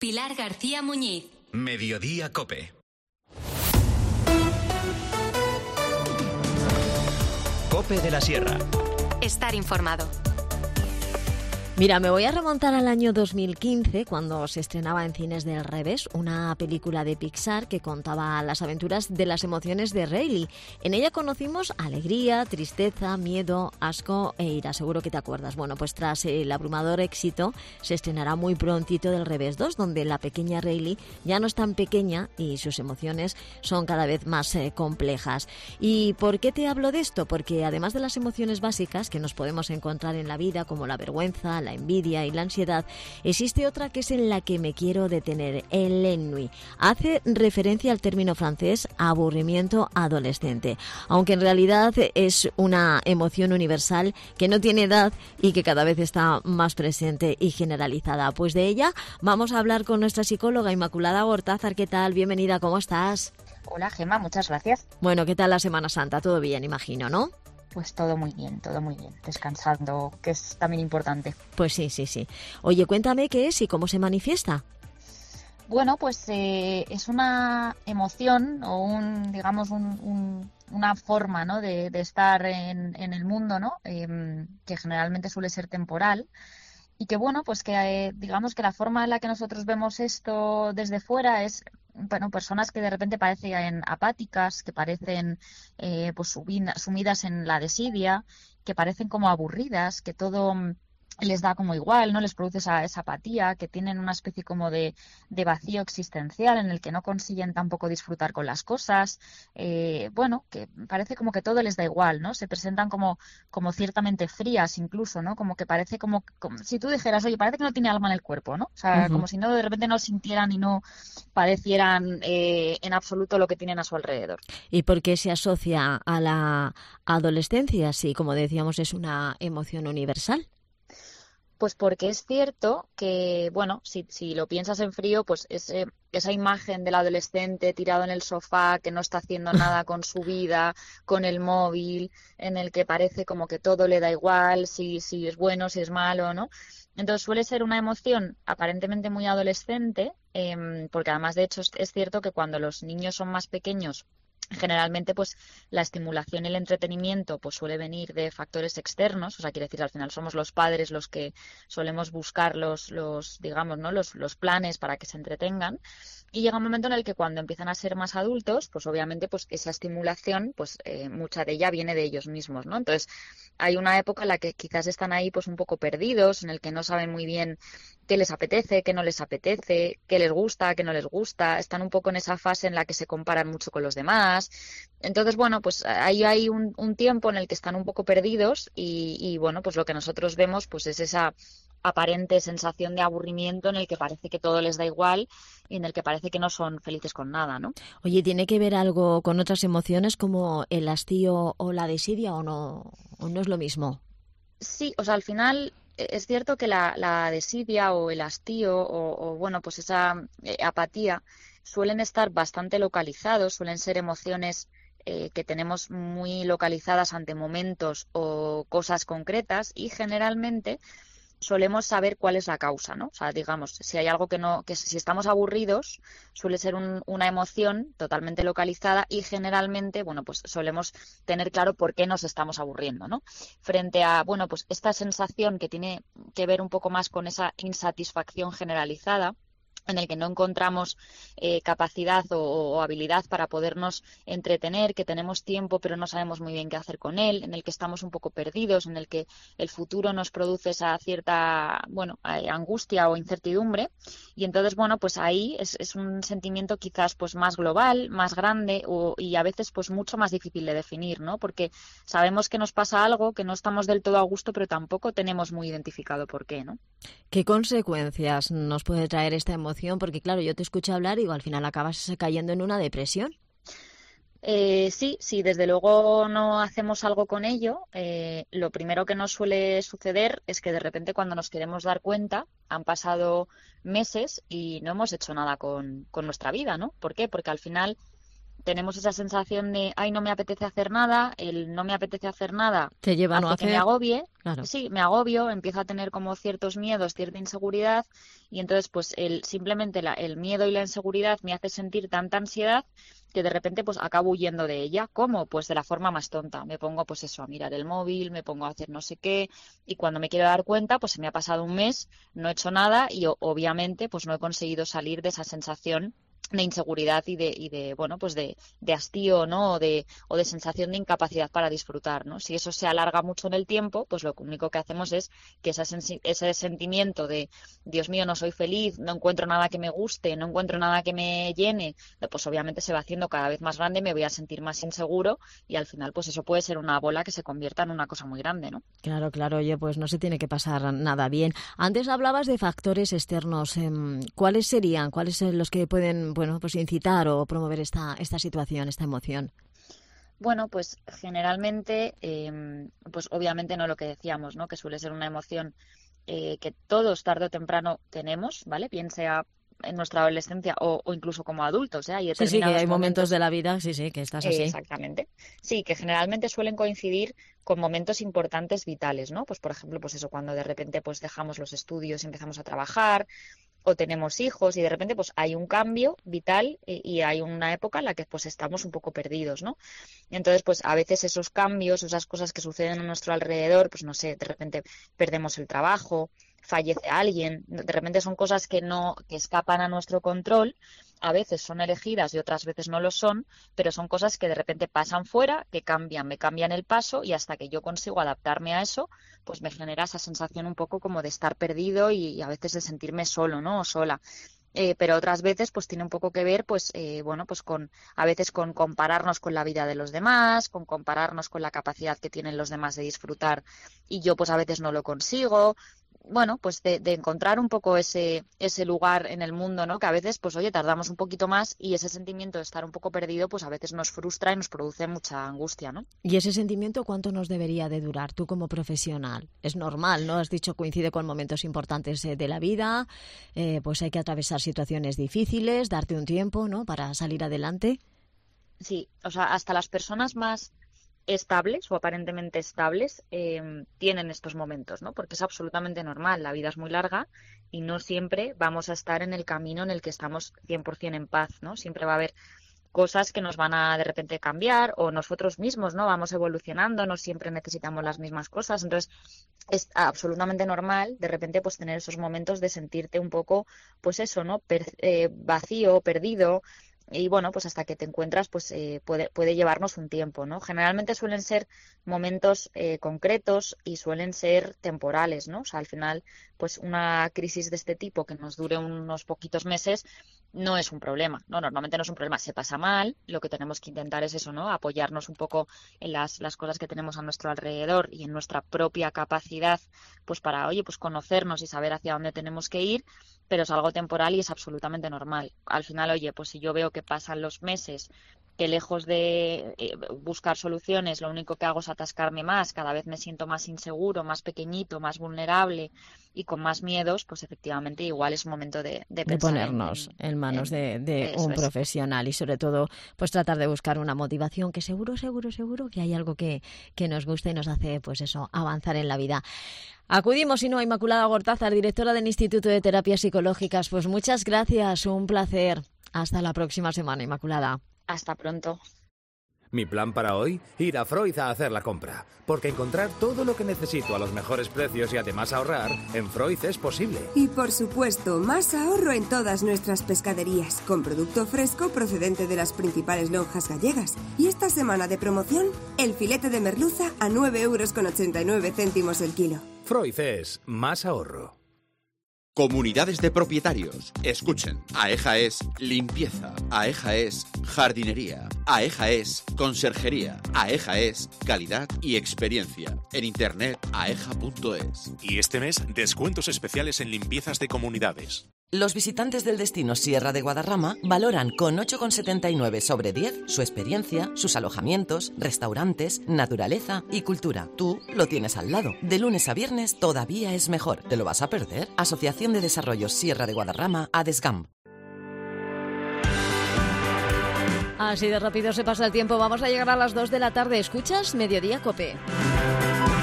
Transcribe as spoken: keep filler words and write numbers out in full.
Pilar García Muñiz. Mediodía Cope. Cope de la Sierra. Estar informado. Mira, me voy a remontar al año dos mil quince, cuando se estrenaba en cines del Revés, una película de Pixar que contaba las aventuras de las emociones de Rayleigh. En ella conocimos alegría, tristeza, miedo, asco e ira. Seguro que te acuerdas. Bueno, pues tras el abrumador éxito, se estrenará muy prontito del Revés dos, donde la pequeña Rayleigh ya no es tan pequeña y sus emociones son cada vez más eh, complejas. ¿Y por qué te hablo de esto? Porque además de las emociones básicas que nos podemos encontrar en la vida, como la vergüenza, la envidia y la ansiedad, existe otra que es en la que me quiero detener, el ennui. Hace referencia al término francés aburrimiento adolescente, aunque en realidad es una emoción universal que no tiene edad y que cada vez está más presente y generalizada. Pues de ella vamos a hablar con nuestra psicóloga Inmaculada Gortázar. ¿Qué tal? Bienvenida, ¿cómo estás? Hola, Gemma, muchas gracias. Bueno, ¿qué tal la Semana Santa? Todo bien, imagino, ¿no? Pues todo muy bien, todo muy bien. Descansando, que es también importante. Pues sí, sí, sí. Oye, cuéntame qué es y cómo se manifiesta. Bueno, pues eh, es una emoción o un, digamos, un, un, una forma, ¿no?, de, de estar en, en el mundo, ¿no?, eh, que generalmente suele ser temporal. Y que bueno, pues que eh, digamos que la forma en la que nosotros vemos esto desde fuera es, bueno, personas que de repente parecen apáticas, que parecen eh, pues sumidas en la desidia, que parecen como aburridas, que todo les da como igual, no les produce esa, esa apatía, que tienen una especie como de, de vacío existencial en el que no consiguen tampoco disfrutar con las cosas, eh, bueno, que parece como que todo les da igual, ¿no? Se presentan como, como ciertamente frías incluso, ¿no? Como que parece como, como si tú dijeras, oye, parece que no tiene alma en el cuerpo, ¿no? O sea, uh-huh. Como si no de repente no sintieran y no padecieran eh, en absoluto lo que tienen a su alrededor. ¿Y por qué se asocia a la adolescencia? Si, como decíamos, es una emoción universal. Pues porque es cierto que, bueno, si, si lo piensas en frío, pues ese, esa imagen del adolescente tirado en el sofá, que no está haciendo nada con su vida, con el móvil, en el que parece como que todo le da igual, si, si es bueno, si es malo, ¿no? Entonces suele ser una emoción aparentemente muy adolescente, eh, porque además, de hecho, es, es cierto que cuando los niños son más pequeños, generalmente pues la estimulación y el entretenimiento pues suele venir de factores externos, o sea, quiere decir, al final somos los padres los que solemos buscar los, los digamos, ¿no?, los, los planes para que se entretengan, y llega un momento en el que cuando empiezan a ser más adultos, pues obviamente pues esa estimulación, pues eh, mucha de ella viene de ellos mismos, ¿no? Entonces hay una época en la que quizás están ahí pues un poco perdidos, en el que no saben muy bien qué les apetece, qué no les apetece, qué les gusta, qué no les gusta, están un poco en esa fase en la que se comparan mucho con los demás. Entonces, bueno, pues ahí hay un, un tiempo en el que están un poco perdidos y, y, bueno, pues lo que nosotros vemos pues es esa aparente sensación de aburrimiento en el que parece que todo les da igual y en el que parece que no son felices con nada, ¿no? Oye, ¿tiene que ver algo con otras emociones como el hastío o la desidia o no, o no es lo mismo? Sí, o sea, al final es cierto que la, la desidia o el hastío o, o bueno, pues esa eh, apatía suelen estar bastante localizados, suelen ser emociones eh, que tenemos muy localizadas ante momentos o cosas concretas, y generalmente solemos saber cuál es la causa, ¿no? O sea, digamos, si hay algo que no, que si estamos aburridos, suele ser un, una emoción totalmente localizada, y generalmente, bueno, pues solemos tener claro por qué nos estamos aburriendo, ¿no? Frente a, bueno, pues esta sensación que tiene que ver un poco más con esa insatisfacción generalizada, en el que no encontramos eh, capacidad o, o habilidad para podernos entretener, que tenemos tiempo pero no sabemos muy bien qué hacer con él, en el que estamos un poco perdidos, en el que el futuro nos produce esa cierta, bueno, eh, angustia o incertidumbre, y entonces, bueno, pues ahí es, es un sentimiento quizás pues más global, más grande o, y a veces pues mucho más difícil de definir, ¿no? Porque sabemos que nos pasa algo, que no estamos del todo a gusto, pero tampoco tenemos muy identificado por qué, ¿no? ¿Qué consecuencias nos puede traer esta emoción? Porque claro, yo te escucho hablar y digo, al final acabas cayendo en una depresión. Eh, sí, sí, desde luego no hacemos algo con ello. Eh, lo primero que nos suele suceder es que de repente, cuando nos queremos dar cuenta, han pasado meses y no hemos hecho nada con, con nuestra vida, ¿no? ¿Por qué? Porque al final tenemos esa sensación de, ay, no me apetece hacer nada, el no me apetece hacer nada te lleva a no hace hacer. que me agobie, Claro. sí, me agobio, empiezo a tener como ciertos miedos, cierta inseguridad, y entonces pues el simplemente la, el miedo y la inseguridad me hace sentir tanta ansiedad que de repente pues acabo huyendo de ella. ¿Cómo? Pues de la forma más tonta. Me pongo pues eso, a mirar el móvil, me pongo a hacer no sé qué, y cuando me quiero dar cuenta pues se me ha pasado un mes, no he hecho nada y o- obviamente pues no he conseguido salir de esa sensación de inseguridad y de, y de bueno, pues de, de hastío, ¿no? O de, o de sensación de incapacidad para disfrutar, ¿no? Si eso se alarga mucho en el tiempo, pues lo único que hacemos es que esa sensi- ese sentimiento de, Dios mío, no soy feliz, no encuentro nada que me guste, no encuentro nada que me llene, pues obviamente se va haciendo cada vez más grande, me voy a sentir más inseguro y al final, pues eso puede ser una bola que se convierta en una cosa muy grande, ¿no? Claro, claro, oye, pues no se tiene que pasar nada bien. Antes hablabas de factores externos. em, ¿Cuáles serían? ¿Cuáles son los que pueden, bueno, pues incitar o promover esta, esta situación, esta emoción? Bueno, pues generalmente, eh, pues obviamente no lo que decíamos, ¿no? Que suele ser una emoción eh, que todos tarde o temprano tenemos, ¿vale? Bien sea en nuestra adolescencia o, o incluso como adultos, ¿eh? Hay Sí, sí, que determinados hay momentos momentos. de la vida, sí, sí, que estás Eh, así. exactamente. Sí, que generalmente suelen coincidir con momentos importantes vitales, ¿no? Pues por ejemplo, pues eso, cuando de repente pues dejamos los estudios y empezamos a trabajar, o tenemos hijos y de repente pues hay un cambio vital y, y hay una época en la que pues estamos un poco perdidos, ¿no? Entonces pues a veces esos cambios, esas cosas que suceden a nuestro alrededor, pues no sé, de repente perdemos el trabajo, fallece alguien, de repente son cosas que no, que escapan a nuestro control, a veces son elegidas y otras veces no lo son, pero son cosas que de repente pasan fuera, que cambian, me cambian el paso y hasta que yo consigo adaptarme a eso, pues me genera esa sensación un poco como de estar perdido y, y a veces de sentirme solo, ¿no? O sola. Eh, pero otras veces pues tiene un poco que ver pues eh, bueno pues con a veces con compararnos con la vida de los demás, con compararnos con la capacidad que tienen los demás de disfrutar y yo pues a veces no lo consigo. Bueno, pues de, de encontrar un poco ese ese lugar en el mundo, ¿no? Que a veces pues oye tardamos un poquito más y ese sentimiento de estar un poco perdido pues a veces nos frustra y nos produce mucha angustia, ¿no? ¿Y ese sentimiento cuánto nos debería de durar tú como profesional? Es normal, ¿no? Has dicho coincide con momentos importantes eh, de la vida, eh, pues hay que atravesar situaciones difíciles, darte un tiempo, ¿no? Para salir adelante. Sí, o sea, hasta las personas más estables o aparentemente estables eh, tienen estos momentos, ¿no? Porque es absolutamente normal, la vida es muy larga y no siempre vamos a estar en el camino en el que estamos cien por ciento en paz, ¿no? Siempre va a haber cosas que nos van a de repente cambiar o nosotros mismos, ¿no? Vamos evolucionando, no siempre necesitamos las mismas cosas, entonces es absolutamente normal de repente pues tener esos momentos de sentirte un poco, pues eso, ¿no? Per- eh, vacío, perdido. Y bueno, pues hasta que te encuentras, pues eh, puede, puede llevarnos un tiempo, ¿no? Generalmente suelen ser momentos eh, concretos y suelen ser temporales, ¿no? O sea, al final, pues una crisis de este tipo que nos dure unos poquitos meses no es un problema, ¿no? Normalmente no es un problema, se pasa mal, lo que tenemos que intentar es eso, ¿no? Apoyarnos un poco en las, las cosas que tenemos a nuestro alrededor y en nuestra propia capacidad, pues para, oye, pues conocernos y saber hacia dónde tenemos que ir, pero es algo temporal y es absolutamente normal. Al final, oye, pues si yo veo que pasan los meses, que lejos de eh, buscar soluciones, lo único que hago es atascarme más, cada vez me siento más inseguro, más pequeñito, más vulnerable y con más miedos, pues efectivamente igual es momento de, de De pensar en, ponernos en, en manos de, en de eso un es. profesional y sobre todo pues tratar de buscar una motivación que seguro, seguro, seguro que hay algo que, que nos gusta y nos hace pues eso, avanzar en la vida. Acudimos, si no, a Inmaculada Gortázar, directora del Instituto de Terapias Psicológicas. Pues muchas gracias, un placer. Hasta la próxima semana, Inmaculada. Hasta pronto. Mi plan para hoy, ir a Freud a hacer la compra. Porque encontrar todo lo que necesito a los mejores precios y además ahorrar, en Freud es posible. Y por supuesto, más ahorro en todas nuestras pescaderías, con producto fresco procedente de las principales lonjas gallegas. Y esta semana de promoción, el filete de merluza a nueve euros con ochenta y nueve céntimos el kilo. Freud es más ahorro. Comunidades de propietarios. Escuchen. AEJA es limpieza. AEJA es jardinería. AEJA es conserjería. AEJA es calidad y experiencia. En internet, aeja punto es. Y este mes, descuentos especiales en limpiezas de comunidades. Los visitantes del destino Sierra de Guadarrama valoran con ocho coma setenta y nueve sobre diez su experiencia, sus alojamientos, restaurantes, naturaleza y cultura. Tú lo tienes al lado. De lunes a viernes todavía es mejor. ¿Te lo vas a perder? Asociación de Desarrollo Sierra de Guadarrama, ADESGAM. Así de rápido se pasa el tiempo. Vamos a llegar a las dos de la tarde. ¿Escuchas Mediodía Cope?